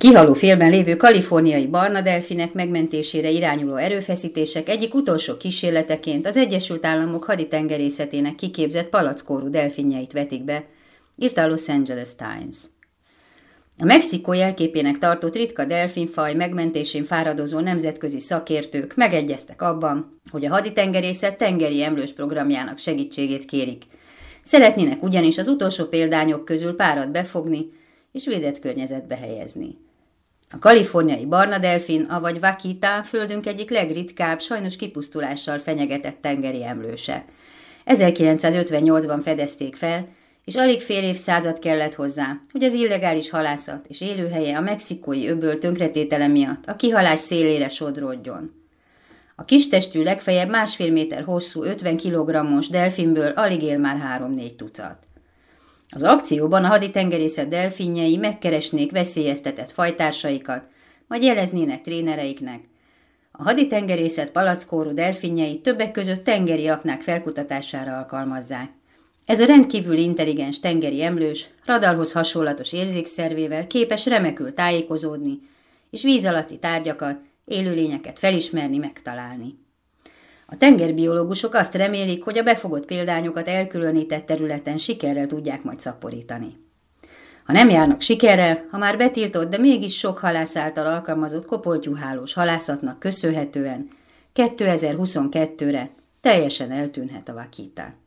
kihaló félben lévő kaliforniai barna delfinek megmentésére irányuló erőfeszítések egyik utolsó kísérleteként az Egyesült Államok haditengerészetének kiképzett palackórú delfinjeit vetik be, írta a Los Angeles Times. A Mexikó jelképének tartott ritka delfinfaj megmentésén fáradozó nemzetközi szakértők megegyeztek abban, hogy a haditengerészet tengeri emlős programjának segítségét kérik. Szeretnének ugyanis az utolsó példányok közül párat befogni és védett környezetbe helyezni. A kaliforniai barna delfin, avagy vaquita földünk egyik legritkább, sajnos kipusztulással fenyegetett tengeri emlőse. 1958-ban fedezték fel, és alig fél évszázad kellett hozzá, hogy az illegális halászat és élőhelye a mexikói öböl tönkretétele miatt a kihalás szélére sodródjon. A kistestű, legfeljebb 1,5 méter hosszú 50 kg-os delfinből alig él már 3-4 tucat. Az akcióban a haditengerészet delfinjei megkeresnék veszélyeztetett fajtársaikat, majd jeleznének trénereiknek. A haditengerészet palackórú delfinjei többek között tengeri aknák felkutatására alkalmazzák. Ez a rendkívül intelligens tengeri emlős, radarhoz hasonlatos érzékszervével képes remekül tájékozódni, és víz alatti tárgyakat, élőlényeket felismerni, megtalálni. A tengerbiológusok azt remélik, hogy a befogott példányokat elkülönített területen sikerrel tudják majd szaporítani. Ha nem járnak sikerrel, ha már betiltott, de mégis sok halász által alkalmazott kopoltyúhálós halászatnak köszönhetően 2022-re teljesen eltűnhet a vaquita.